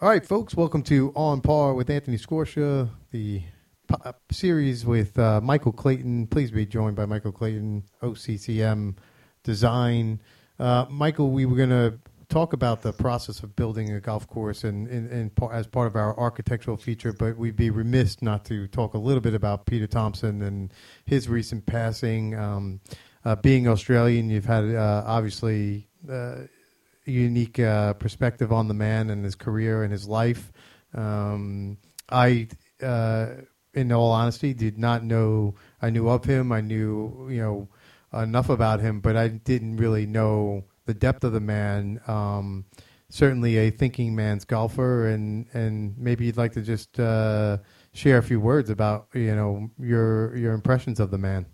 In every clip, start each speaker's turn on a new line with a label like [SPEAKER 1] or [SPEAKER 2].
[SPEAKER 1] All right, folks, welcome to On Par with Anthony Scorsia, the series with Michael Clayton. Please be joined by Michael Clayton, OCCM Design. Michael, we were going to talk about the process of building a golf course as part of our architectural feature, but we'd be remiss not to talk a little bit about Peter Thomson and his recent passing. Being Australian, you've had obviously unique perspective on the man and his career and his life. I, in all honesty, did not know. I knew of him. I knew, enough about him, but I didn't really know the depth of the man. Certainly a thinking man's golfer, and maybe you'd like to just share a few words about your impressions of the man.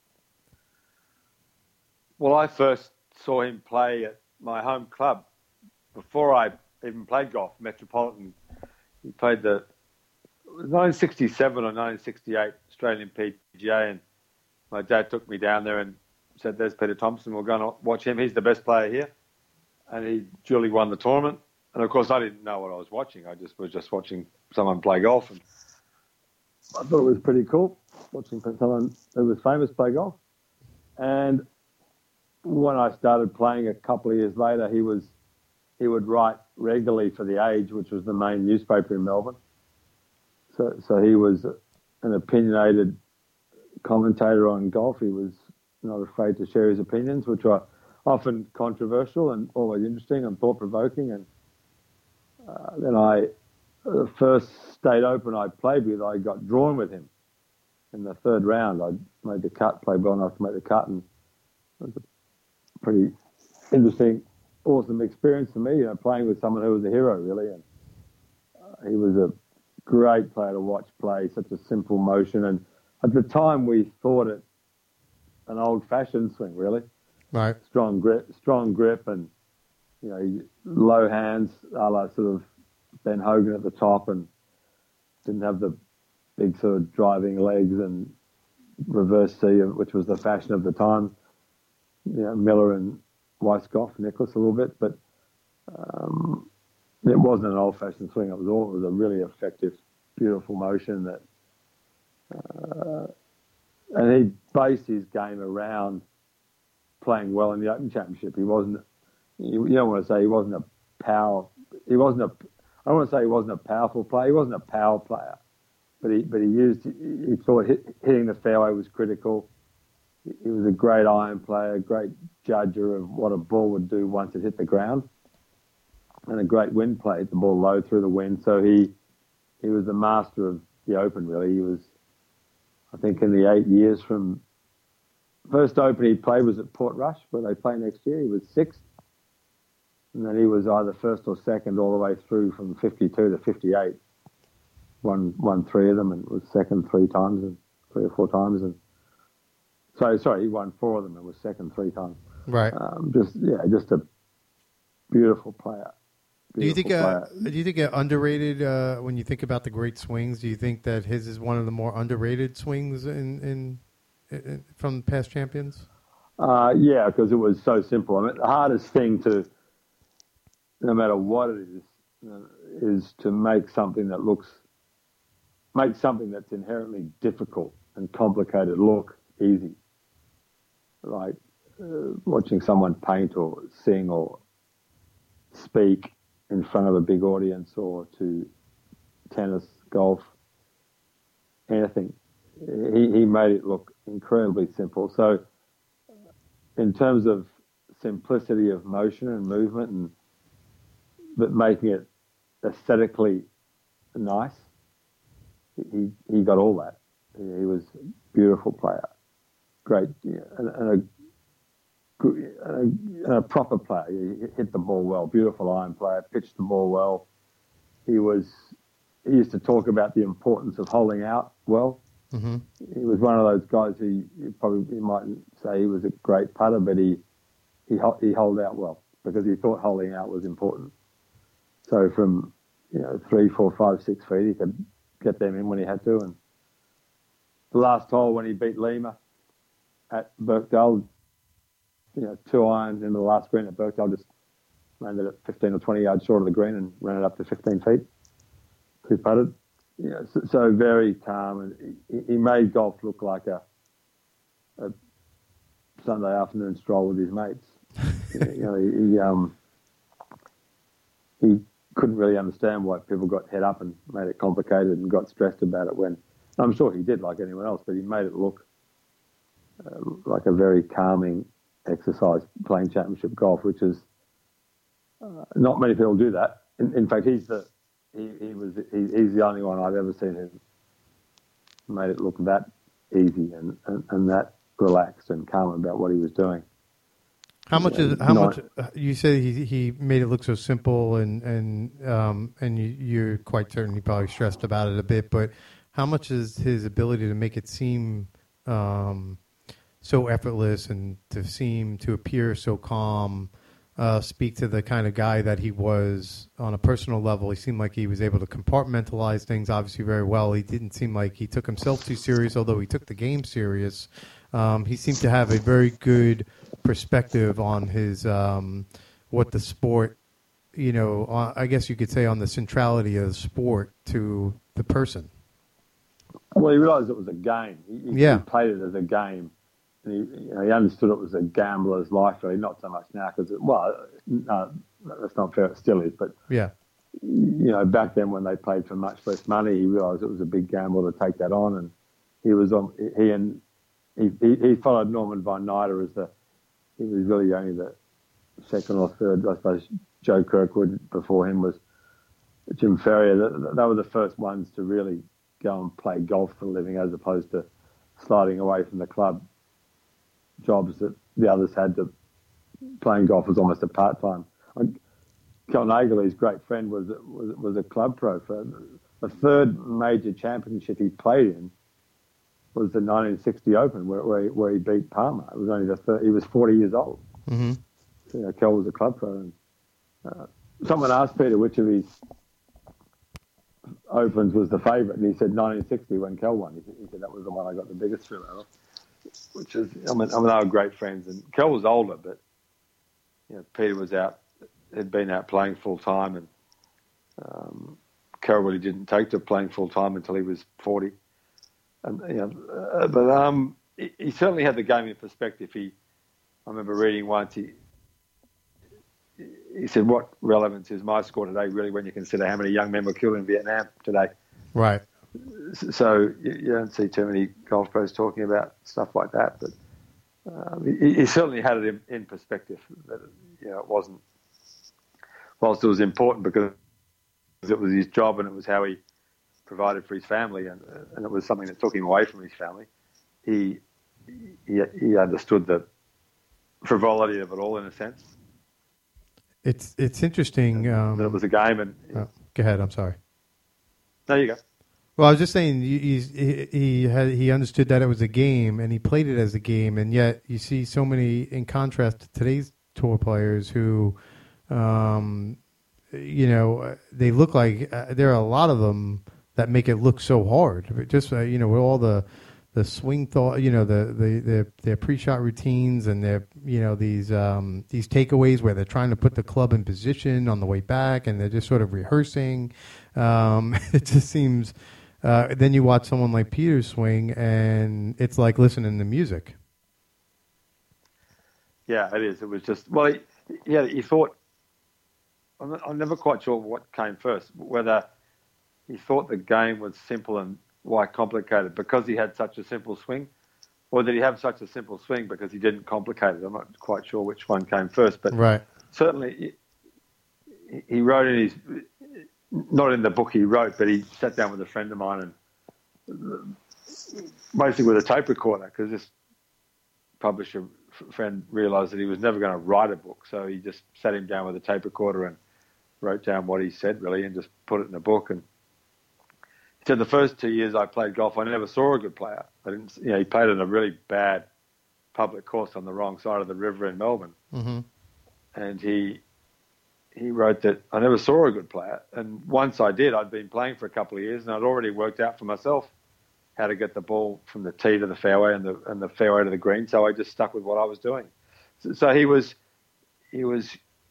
[SPEAKER 2] Well, I first saw him play at my home club before I even played golf, Metropolitan. He played the 1967 or 1968 Australian PGA, and my dad took me down there and said, "There's Peter Thomson, we'll go and watch him. He's the best player here." And he duly won the tournament. And of course, I didn't know what I was watching. I was just watching someone play golf, and I thought it was pretty cool watching someone who was famous play golf. And when I started playing a couple of years later, he would write regularly for The Age, which was the main newspaper in Melbourne. So he was an opinionated commentator on golf. He was not afraid to share his opinions, which are often controversial and always interesting and thought-provoking. And then the first State Open I played with, I got drawn with him in the third round. I made the cut, played well enough to make the cut, and it was a pretty interesting, awesome experience for me, playing with someone who was a hero, really. And he was a great player to watch play, such a simple motion. And at the time, we thought it an old-fashioned swing, really.
[SPEAKER 1] Right.
[SPEAKER 2] Strong grip, and low hands, a la sort of Ben Hogan at the top, and didn't have the big sort of driving legs and reverse C, which was the fashion of the time. Miller and Weiskopf, Nicklaus a little bit, but it wasn't an old-fashioned swing. It was a really effective, beautiful motion that, and he based his game around playing well in the Open Championship. He wasn't. You don't want to say he wasn't a power. I don't want to say he wasn't a powerful player. He wasn't a power player, but he thought hitting the fairway was critical. He was a great iron player, great judger of what a ball would do once it hit the ground, and a great wind play, hit the ball low through the wind. So he was the master of the Open, really. He was, I think, in the 8 years from first Open he played was at Portrush, where they play next year. He was sixth, and then he was either first or second all the way through from 52 to 58. Won three of them and was second three or four times, and Sorry, he won four of them and was second three times.
[SPEAKER 1] Right.
[SPEAKER 2] Just a beautiful player.
[SPEAKER 1] Do you think underrated when you think about the great swings? Do you think that his is one of the more underrated swings in from past champions?
[SPEAKER 2] Yeah, because it was so simple. I mean, the hardest thing to, no matter what it is to make something that's inherently difficult and complicated look easy. Like watching someone paint or sing or speak in front of a big audience, or to tennis, golf, anything. He made it look incredibly simple. So in terms of simplicity of motion and movement, but making it aesthetically nice, he got all that. He was a beautiful player. Great, and a proper player. He hit the ball well, beautiful iron player, pitched the ball well. He used to talk about the importance of holding out well.
[SPEAKER 1] Mm-hmm.
[SPEAKER 2] He was one of those guys who you might say he was a great putter, but he held out well because he thought holding out was important. So from 3, 4, 5, 6 feet, he could get them in when he had to. And the last hole when he beat Lima at Birkdale, 2 irons into the last green at Birkdale, just landed it 15 or 20 yards short of the green and ran it up to 15 feet. He putted. Yeah, so very calm, and he made golf look like a Sunday afternoon stroll with his mates. He couldn't really understand why people got head up and made it complicated and got stressed about it. When I'm sure he did, like anyone else, but he made it look like a very calming exercise playing championship golf, which is not many people do that. In fact, he's the only one I've ever seen who made it look that easy and that relaxed and calm about what he was doing.
[SPEAKER 1] How much you say he made it look so simple and you're quite certain he probably stressed about it a bit, but how much is his ability to make it seem so effortless and to appear so calm speak to the kind of guy that he was on a personal level? He seemed like he was able to compartmentalize things obviously very well. He didn't seem like he took himself too serious, although he took the game serious. He seemed to have a very good perspective on his what the sport, I guess you could say on the centrality of the sport to the person.
[SPEAKER 2] Well, he realised it was a game. He played it as a game. And he understood it was a gambler's life, really, not so much now because, no, that's not fair, it still is. But, back then when they played for much less money, he realised it was a big gamble to take that on. And he followed Norman von Nida he was really only the second or third. I suppose Joe Kirkwood before him was Jim Ferrier. They were the first ones to really go and play golf for a living as opposed to sliding away from the club jobs that the others had. To playing golf was almost a part-time. Kel Nagle, his great friend, was a club pro. For the third major championship he played in was the 1960 Open, where he beat Palmer. It was only he was 40 years old.
[SPEAKER 1] Mm-hmm.
[SPEAKER 2] So, Kel was a club pro. And, someone asked Peter which of his Opens was the favourite, and he said 1960 when Kel won. He said that was the one I got the biggest thrill out of. Which is, they were great friends, and Kel was older, but Peter had been out playing full time, and Kel really didn't take to playing full time until he was 40. And he certainly had the game in perspective. I remember reading once he said, "What relevance is my score today really when you consider how many young men were killed in Vietnam today?" Right. So you don't see too many golf pros talking about stuff like that, but he certainly had it in perspective. That it wasn't, whilst it was important because it was his job and it was how he provided for his family, and it was something that took him away from his family. He understood the frivolity of it all in a sense.
[SPEAKER 1] It's interesting
[SPEAKER 2] that it was a game. And
[SPEAKER 1] go ahead. I'm sorry.
[SPEAKER 2] No, you go.
[SPEAKER 1] Well, I was just saying he understood that it was a game, and he played it as a game, and yet you see so many, in contrast to today's tour players who, they look like there are a lot of them that make it look so hard. Just with all the swing thought, their pre-shot routines and their these takeaways where they're trying to put the club in position on the way back, and they're just sort of rehearsing. It just seems. Then you watch someone like Peter swing, and it's like listening to music.
[SPEAKER 2] Yeah, it is. It was just he thought. I'm never quite sure what came first, whether he thought the game was simple and why complicated because he had such a simple swing, or did he have such a simple swing because he didn't complicate it? I'm not quite sure which one came first, but certainly he wrote in his. Not in the book he wrote, but he sat down with a friend of mine and basically with a tape recorder because this publisher friend realised that he was never going to write a book. So he just sat him down with a tape recorder and wrote down what he said really and just put it in a book. And he said the first 2 years I played golf, I never saw a good player. He played in a really bad public course on the wrong side of the river in Melbourne.
[SPEAKER 1] Mm-hmm.
[SPEAKER 2] And he wrote that I never saw a good player. And once I did, I'd been playing for a couple of years and I'd already worked out for myself how to get the ball from the tee to the fairway and the fairway to the green. So I just stuck with what I was doing. So he was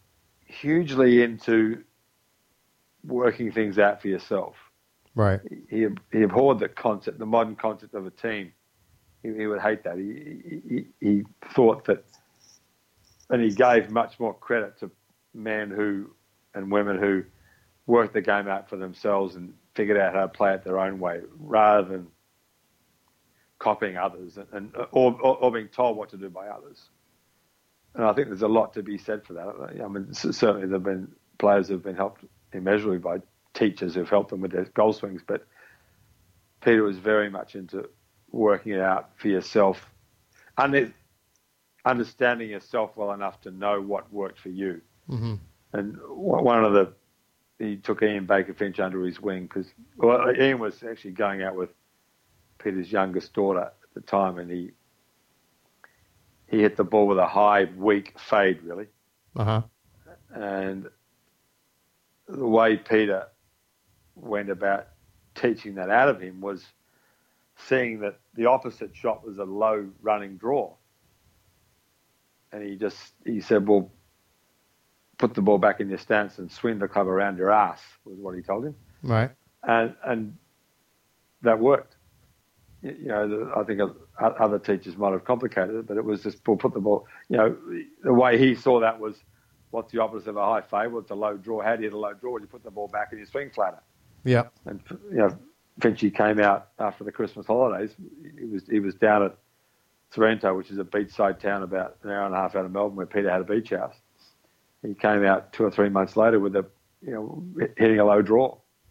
[SPEAKER 2] hugely into working things out for yourself.
[SPEAKER 1] Right.
[SPEAKER 2] He abhorred the modern concept of a team. He would hate that. He thought that, and he gave much more credit to men and women who worked the game out for themselves and figured out how to play it their own way, rather than copying others or being told what to do by others. And I think there's a lot to be said for that. I mean, certainly there have been players who have been helped immeasurably by teachers who've helped them with their goal swings, but Peter was very much into working it out for yourself, understanding yourself well enough to know what worked for you.
[SPEAKER 1] Mm-hmm.
[SPEAKER 2] And he took Ian Baker Finch under his wing because Ian was actually going out with Peter's youngest daughter at the time, and he hit the ball with a high, weak fade, really.
[SPEAKER 1] Uh-huh.
[SPEAKER 2] And the way Peter went about teaching that out of him was seeing that the opposite shot was a low running draw. And he said, well, put the ball back in your stance and swing the club around your ass, was what he told him.
[SPEAKER 1] Right.
[SPEAKER 2] And that worked. I think other teachers might have complicated it, but it was just put the ball. The way he saw that was, what's the opposite of a high fade? Well, it's a low draw. How do you hit a low draw? You put the ball back and you swing flatter.
[SPEAKER 1] Yeah.
[SPEAKER 2] And Finchy came out after the Christmas holidays. He was down at Sorrento, which is a beachside town about an hour and a half out of Melbourne, where Peter had a beach house. He came out 2 or 3 months later with hitting a low draw.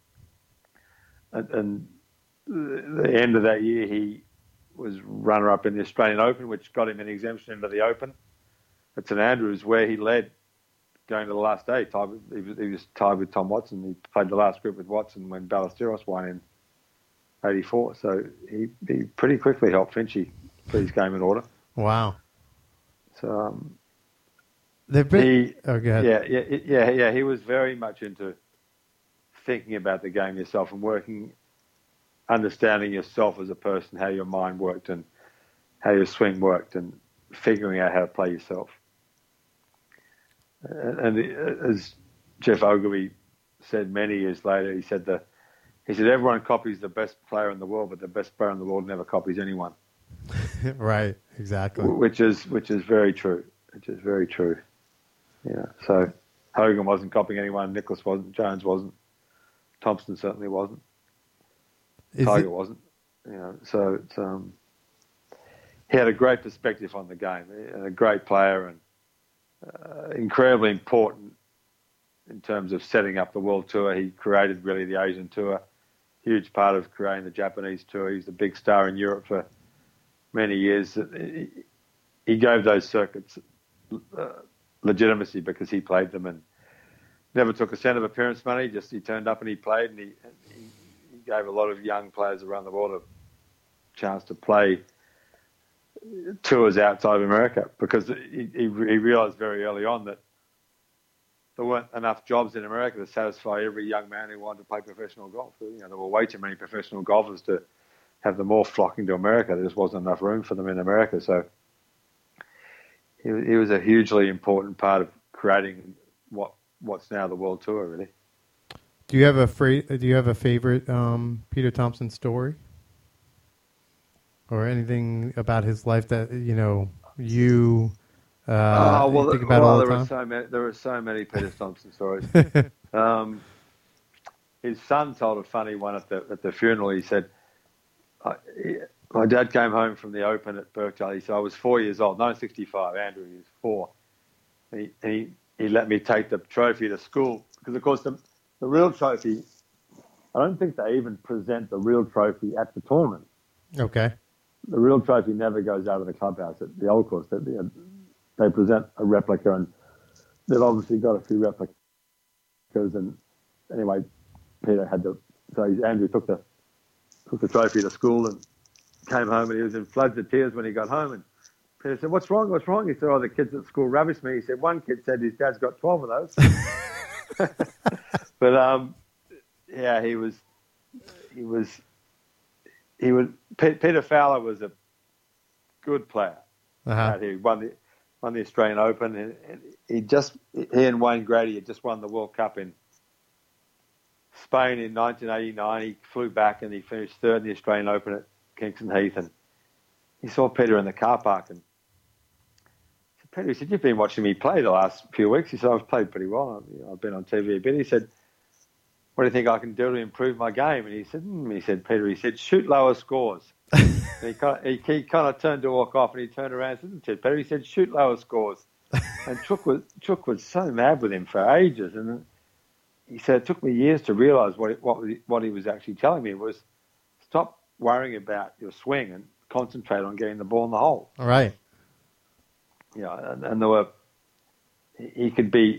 [SPEAKER 2] And the end of that year, he was runner-up in the Australian Open, which got him an exemption into the Open at St Andrews, where he led going to the last day. He was tied with Tom Watson. He played the last group with Watson when Ballesteros won in '84. So he pretty quickly helped Finchy put his game in order.
[SPEAKER 1] Wow.
[SPEAKER 2] So
[SPEAKER 1] go ahead.
[SPEAKER 2] Yeah. He was very much into thinking about the game yourself and understanding yourself as a person, how your mind worked and how your swing worked, and figuring out how to play yourself. And as Jeff Ogilvy said many years later, he said everyone copies the best player in the world, but the best player in the world never copies anyone.
[SPEAKER 1] Right, exactly.
[SPEAKER 2] Which is very true. Which is very true. Yeah. So Hogan wasn't copying anyone. Nicklaus wasn't. Jones wasn't. Thompson certainly wasn't. Tiger wasn't. So it's, he had a great perspective on the game, and a great player, and incredibly important in terms of setting up the world tour. He created really the Asian tour, huge part of creating the Japanese tour. He's a big star in Europe for many years. He gave those circuits legitimacy because he played them and never took a cent of appearance money. Just he turned up and he played, and he gave a lot of young players around the world a chance to play tours outside of America, because he realised very early on that there weren't enough jobs in America to satisfy every young man who wanted to play professional golf. There were way too many professional golfers to have them all flocking to America. There just wasn't enough room for them in America. So he was a hugely important part of creating what's now the World Tour, really.
[SPEAKER 1] Do you have a favorite Peter Thomson story, or anything about his life that think about all the time?
[SPEAKER 2] There are so many Peter Thomson stories. His son told a funny one at the funeral. He said, my dad came home from the Open at Birkdale. He said, I was 4 years old, 1965. Andrew, he was 4. And he let me take the trophy to school, because, of course, the real trophy, I don't think they even present the real trophy at the tournament.
[SPEAKER 1] Okay.
[SPEAKER 2] The real trophy never goes out of the clubhouse at the old course. They present a replica, and they've obviously got a few replicas. And anyway, Peter Andrew took the trophy to school and came home, and he was in floods of tears when he got home. And Peter said, "What's wrong? What's wrong?" He said, "Oh, the kids at school ravished me." He said, "One kid said his dad's got 12 of those." But Peter Fowler was a good player.
[SPEAKER 1] Uh-huh.
[SPEAKER 2] He won won the Australian Open, and he and Wayne Grady had just won the World Cup in Spain in 1989. He flew back and he finished third in the Australian Open at Kingston Heath, and he saw Peter in the car park and said, Peter, he said, you've been watching me play the last few weeks. He said, I've played pretty well. I've been on TV a bit. He said, what do you think I can do to improve my game? And he said, Peter, he said, shoot lower scores. And he kind of turned to walk off, and he turned around and said, Peter, he said, shoot lower scores. And Chook was so mad with him for ages. And he said, it took me years to realise what he was actually telling me was stop worrying about your swing and concentrate on getting the ball in the hole.
[SPEAKER 1] All right.
[SPEAKER 2] And there were, he could be,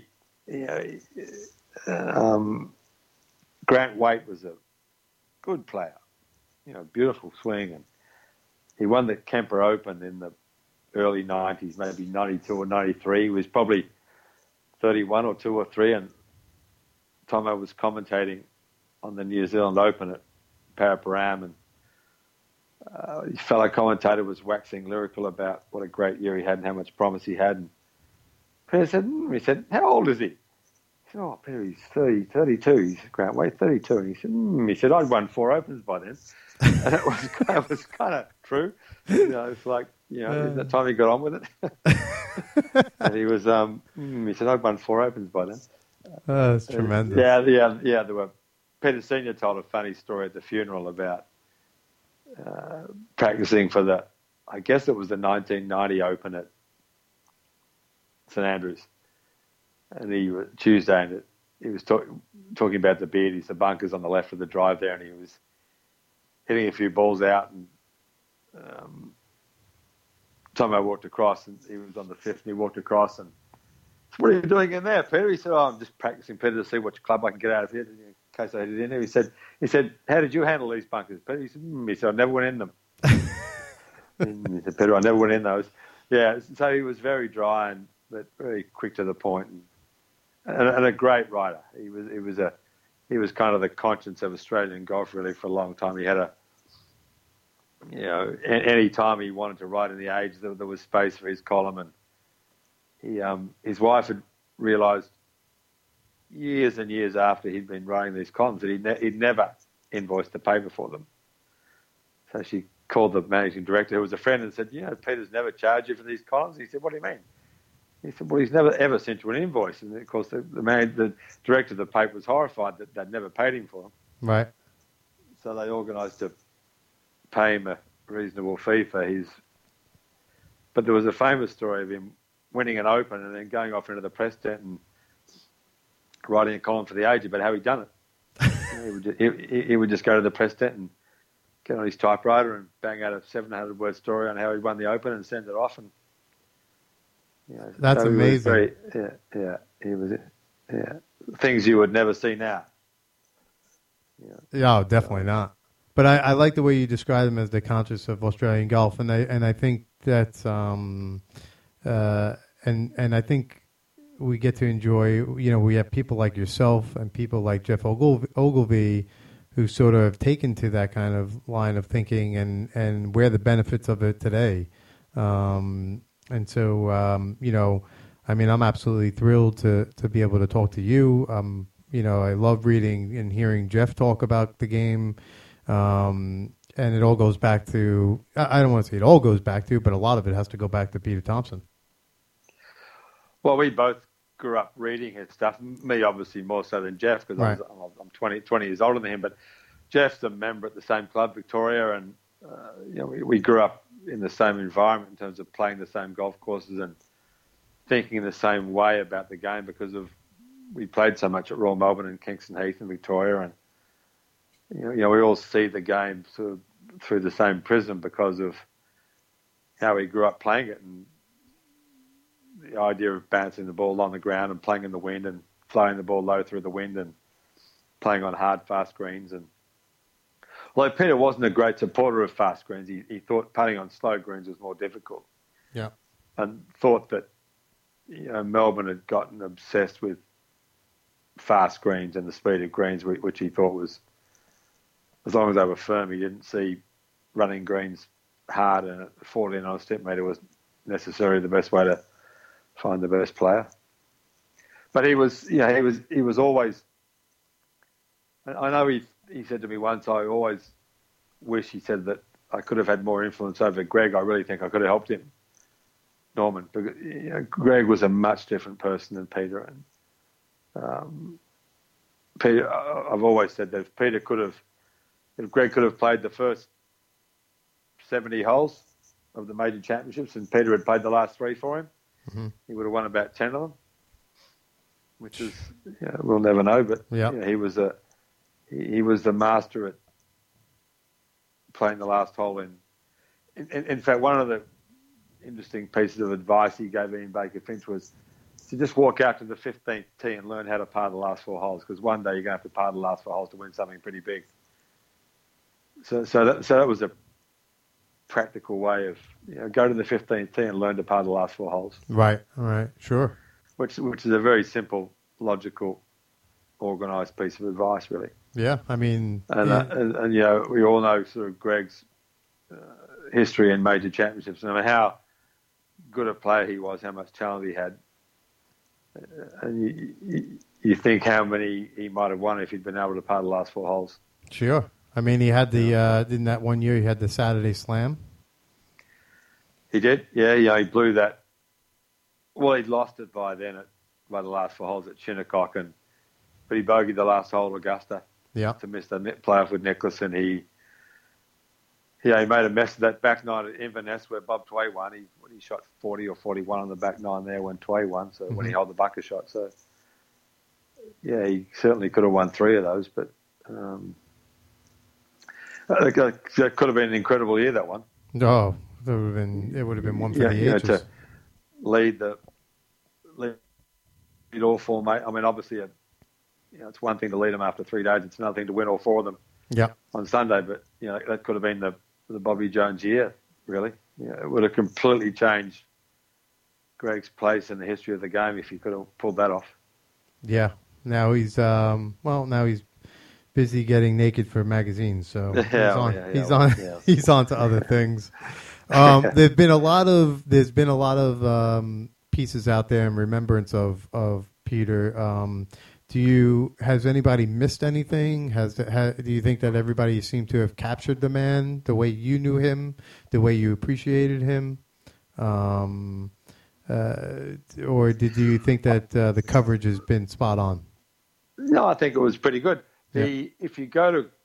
[SPEAKER 2] Grant Waite was a good player, beautiful swing, and he won the Kemper Open in the early 90s, maybe 92 or 93. He was probably 31 or 2 or 3, and Tomo was commentating on the New Zealand Open at Paraparaumu, and his fellow commentator was waxing lyrical about what a great year he had and how much promise he had. And Peter said, how old is he? He said, oh, Peter, he's 32. He's Grant Waite, 32. And he said, I'd won 4 Opens by then. And it was kind of true. It's like, that time he got on with it. And he was, he said, I'd won 4 Opens by then.
[SPEAKER 1] Oh, that's tremendous.
[SPEAKER 2] Yeah. There were, Peter Senior told a funny story at the funeral about practicing for I guess it was the 1990 Open at St Andrews. And Tuesday, and he was talking about the Beardies, the bunkers on the left of the drive there, and he was hitting a few balls out, and Tomo walked across, and he was on the 5th, and he walked across, and said, what are you doing in there, Peter? He said, I'm just practicing, Peter, to see which club I can get out of here in case I hit it in there. He said, how did you handle these bunkers, Peter? He said, I never went in them. And he said, Peter, I never went in those. Yeah, so he was very dry, but very quick to the point, and a great rider. He was kind of the conscience of Australian golf really for a long time. He had any time he wanted to write in the Age, there was space for his column, and his wife had realised years and years after he'd been writing these columns that he'd never invoiced the paper for them. So she called the managing director, who was a friend, and said, Peter's never charged you for these columns. He said, what do you mean? He said, well, he's never, ever sent you an invoice. And, of course, the director of the paper was horrified that they'd never paid him for them.
[SPEAKER 1] Right.
[SPEAKER 2] So they organised to pay him a reasonable fee for his... But there was a famous story of him winning an Open and then going off into the press tent and writing a column for The Age about how he'd done it. He would just go to the press tent and get on his typewriter and bang out a 700-word story on how he won the Open and send it off, and
[SPEAKER 1] that's
[SPEAKER 2] so
[SPEAKER 1] amazing.
[SPEAKER 2] He was things you would never see now.
[SPEAKER 1] Yeah, definitely not. But I like the way you describe him as the conscious of Australian golf, and I think that's and I think we get to enjoy. We have people like yourself and people like Geoff Ogilvy, who sort of have taken to that kind of line of thinking and where the benefits of it today. And so, I'm absolutely thrilled to be able to talk to you. I love reading and hearing Geoff talk about the game. And it all goes back to, I don't want to say it all goes back to, but a lot of it has to go back to Peter Thomson.
[SPEAKER 2] Well, we both grew up reading his stuff. Me, obviously, more so than Geoff, because
[SPEAKER 1] right.
[SPEAKER 2] I'm 20 years older than him. But Geoff's a member at the same club, Victoria, and we grew up in the same environment in terms of playing the same golf courses and thinking in the same way about the game because we played so much at Royal Melbourne and Kingston Heath and Victoria, and we all see the game sort of through the same prism because of how we grew up playing it, and the idea of bouncing the ball on the ground and playing in the wind and flowing the ball low through the wind and playing on hard, fast greens. And although Peter wasn't a great supporter of fast greens, he thought putting on slow greens was more difficult.
[SPEAKER 1] Yeah,
[SPEAKER 2] and thought that Melbourne had gotten obsessed with fast greens and the speed of greens, which he thought was, as long as they were firm, he didn't see running greens hard and 14 on a step metre was necessarily the best way to find the best player. But he was always. I know he said to me once, I always wish, he said, that I could have had more influence over Greg. I really think I could have helped him, Norman, because Greg was a much different person than Peter. And Peter, I've always said that if Greg could have played the first 70 holes of the major championships and Peter had played the last 3 for him, he would have won about 10 of them, which is, we'll never know. But he was the master at playing the last hole. In fact, one of the interesting pieces of advice he gave Ian Baker Finch was to just walk out to the 15th tee and learn how to par the last 4 holes, because one day you're going to have to par the last 4 holes to win something pretty big. So that was a practical way of, go to the 15th tee and learn to par the last 4 holes.
[SPEAKER 1] Right, sure.
[SPEAKER 2] Which is a very simple, logical, organised piece of advice, really.
[SPEAKER 1] Yeah, I mean...
[SPEAKER 2] And we all know sort of Greg's history in major championships, and how good a player he was, how much talent he had. And you think how many he might have won if he'd been able to par the last 4 holes.
[SPEAKER 1] Sure. I mean, he had in that one year, he had the Saturday Slam.
[SPEAKER 2] He did, yeah. He blew that. Well, he'd lost it by then by the last 4 holes at Shinnecock, but he bogeyed the last hole at Augusta.
[SPEAKER 1] Yeah.
[SPEAKER 2] To miss the playoff with Nicklaus, and he made a mess of that back nine at Inverness where Bob Tway won. He shot 40 or 41 on the back nine there when Tway won, so when he held the bunker shot. So, he certainly could have won 3 of those, but that could have been an incredible year, that one.
[SPEAKER 1] Oh, it would have been one for the ages.
[SPEAKER 2] To lead all 4, mate. I mean, obviously, it's one thing to lead them after 3 days. It's another thing to win all 4 of them on Sunday. But, that could have been the Bobby Jones year, really. It would have completely changed Greg's place in the history of the game if he could have pulled that off. Yeah.
[SPEAKER 1] Now he's busy getting naked for magazines, so he's on to other things. There's been a lot of pieces out there in remembrance of Peter. Has anybody missed anything? Do you think that everybody seemed to have captured the man the way you knew him, the way you appreciated him? Or did you think that the coverage has been spot on?
[SPEAKER 2] No, I think it was pretty good. If you go to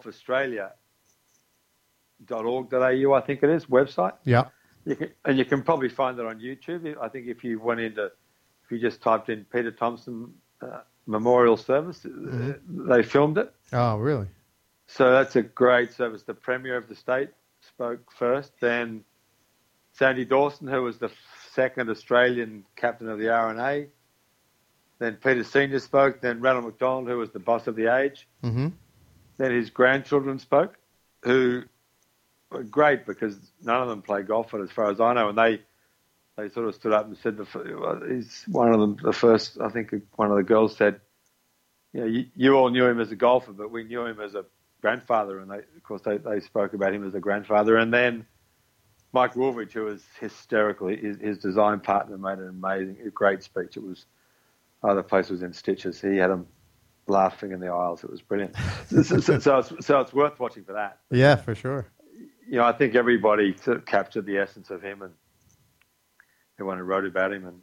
[SPEAKER 2] golfaustralia.org.au, I think it is, website.
[SPEAKER 1] Yeah.
[SPEAKER 2] You can probably find it on YouTube. I think if you just typed in Peter Thomson memorial service, they filmed it.
[SPEAKER 1] Oh, really?
[SPEAKER 2] So that's a great service. The Premier of the state spoke first, then Sandy Dawson, who was the second Australian captain of the RNA. Then Peter Senior spoke. Then Ronald McDonald, who was the boss of the age. Mm-hmm. Then his grandchildren spoke, who were great because none of them play golf, as far as I know. And they sort of stood up and said, he's one of them, the first, I think one of the girls said, you all knew him as a golfer, but we knew him as a grandfather. And of course, they spoke about him as a grandfather. And then Mike Woolridge, who was hysterical, his design partner made a great speech. It was, the place was in stitches. He had them laughing in the aisles. It was brilliant. so it's worth watching for that.
[SPEAKER 1] Yeah, for sure.
[SPEAKER 2] I think everybody sort of captured the essence of him, and everyone who wrote about him, and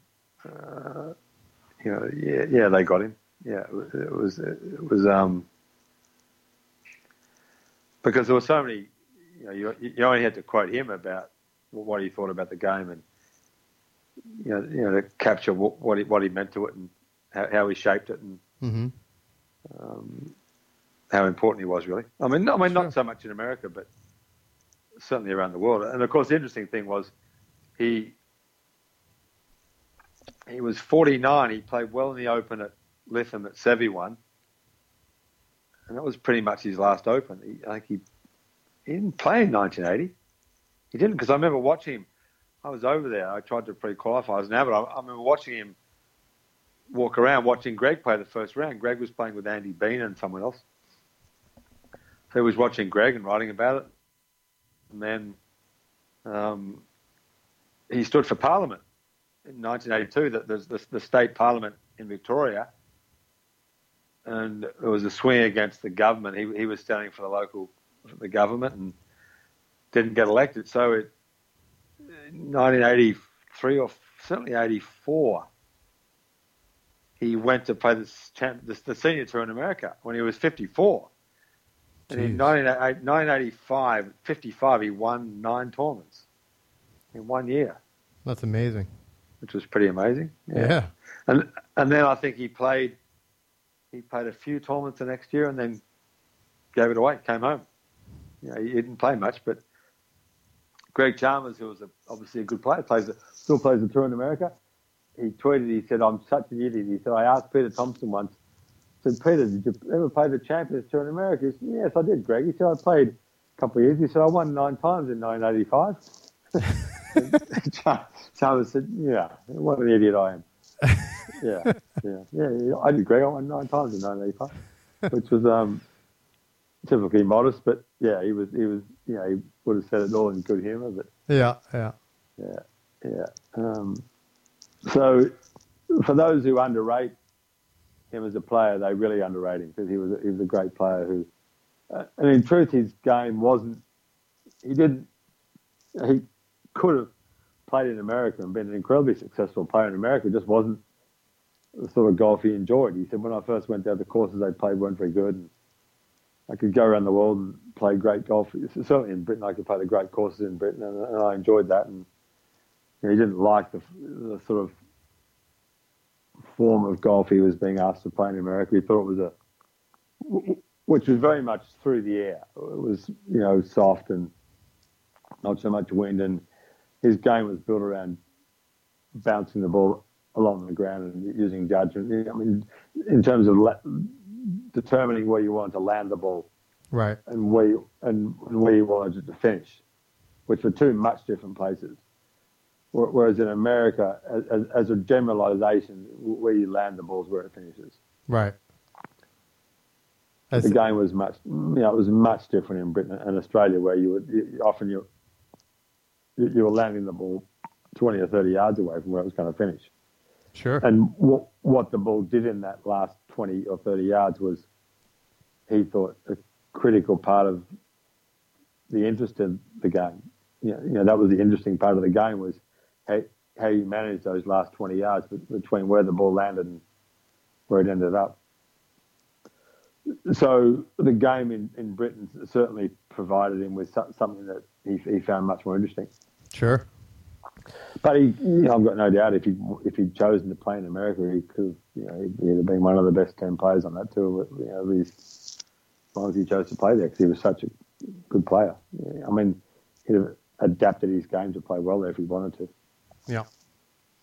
[SPEAKER 2] they got him. Yeah, it was because there were so many. You only had to quote him about what he thought about the game, and to capture what he meant to it, and how he shaped it, and how important he was. Really, I mean, not so much in America, but certainly around the world. And of course, the interesting thing was he was 49. He played well in the Open at Lytham at Seve won, and that was pretty much his last Open. He didn't play in 1980. He didn't, because I remember watching him. I was over there. I tried to pre-qualify as an amateur. I remember watching him walk around, watching Greg play the first round. Greg was playing with Andy Bean and someone else. So he was watching Greg and writing about it. And then he stood for Parliament in 1982 that there's the state parliament in Victoria, and there was a swing against the government. He was standing for the government and didn't get elected. So in 1983 or certainly 84, he went to play the senior tour in America when he was 54. And in 1985, 55, he won 9 tournaments in 1 year.
[SPEAKER 1] That's amazing.
[SPEAKER 2] Which was pretty amazing.
[SPEAKER 1] Yeah.
[SPEAKER 2] And then I think he played a few tournaments the next year and then gave it away, came home. He didn't play much, but Greg Chalmers, who was obviously a good player, still plays the tour in America. He tweeted, he said, "I'm such an idiot." He said, "I asked Peter Thompson once, I said, Peter, did you ever play the Champions Tour in America?" He said, "Yes, I did, Greg." He said, "I played a couple of years." He said, "I won 9 times in 1985. Chalmers said, "Yeah, what an idiot I am." Yeah. I did, Greg. I won 9 times in 1985, which was typically modest, but yeah, he would have said it all in good humour. But
[SPEAKER 1] yeah.
[SPEAKER 2] So for those who underrate him as a player, they really underrate him because he was a great player who, and in truth, his game wasn't. He could have played in America and been an incredibly successful player in America. It just wasn't the sort of golf he enjoyed. He said, "When I first went there, the courses they played weren't very good, and I could go around the world and play great golf. Certainly in Britain, I could play the great courses in Britain, and I enjoyed that." And he didn't like the sort of form of golf he was being asked to play in America. He thought it was which was very much through the air. It was, soft and not so much wind, and his game was built around bouncing the ball along the ground and using judgment. I mean, in terms of determining where you wanted to land the ball,
[SPEAKER 1] right,
[SPEAKER 2] and where you wanted it to finish, which were two much different places. Whereas in America, as a generalisation, where you land the ball is where it finishes.
[SPEAKER 1] Right.
[SPEAKER 2] The game was much, it was much different in Britain and Australia, where you were landing the ball 20 or 30 yards away from where it was going to finish.
[SPEAKER 1] Sure.
[SPEAKER 2] And what the ball did in that last 20 or 30 yards was, he thought, a critical part of the interest in the game. That was the interesting part of the game, was how you manage those last 20 yards between where the ball landed and where it ended up. So the game in Britain certainly provided him with something that he found much more interesting.
[SPEAKER 1] Sure.
[SPEAKER 2] But I've got no doubt if he'd chosen to play in America, he could have, he'd have been one of the best 10 players on that tour. As long as he chose to play there, because he was such a good player. I mean, he'd have adapted his game to play well there if he wanted to.
[SPEAKER 1] Yeah.